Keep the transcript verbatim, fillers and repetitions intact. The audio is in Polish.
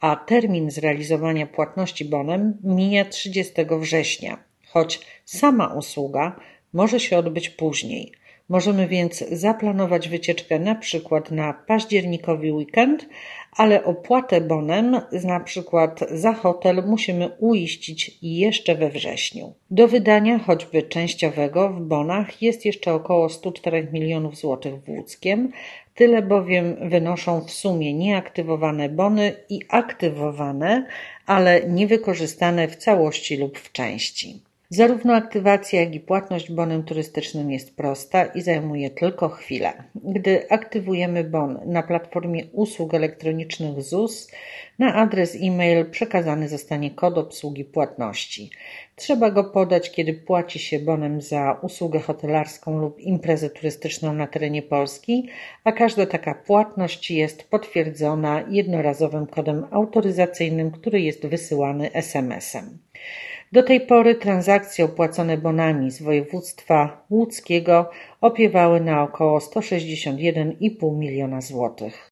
a termin zrealizowania płatności bonem mija trzydziestego września, choć sama usługa może się odbyć później. Możemy więc zaplanować wycieczkę na przykład na październikowy weekend, ale opłatę bonem, na przykład za hotel, musimy uiścić jeszcze we wrześniu. Do wydania choćby częściowego w bonach jest jeszcze około sto cztery milionów złotych włóckiem, tyle bowiem wynoszą w sumie nieaktywowane bony i aktywowane, ale niewykorzystane w całości lub w części. Zarówno aktywacja, jak i płatność bonem turystycznym jest prosta i zajmuje tylko chwilę. Gdy aktywujemy bon na platformie usług elektronicznych Z U S, na adres e-mail przekazany zostanie kod obsługi płatności. Trzeba go podać, kiedy płaci się bonem za usługę hotelarską lub imprezę turystyczną na terenie Polski, a każda taka płatność jest potwierdzona jednorazowym kodem autoryzacyjnym, który jest wysyłany es em esem. Do tej pory transakcje opłacone bonami z województwa łódzkiego opiewały na około sto sześćdziesiąt jeden i pół miliona złotych.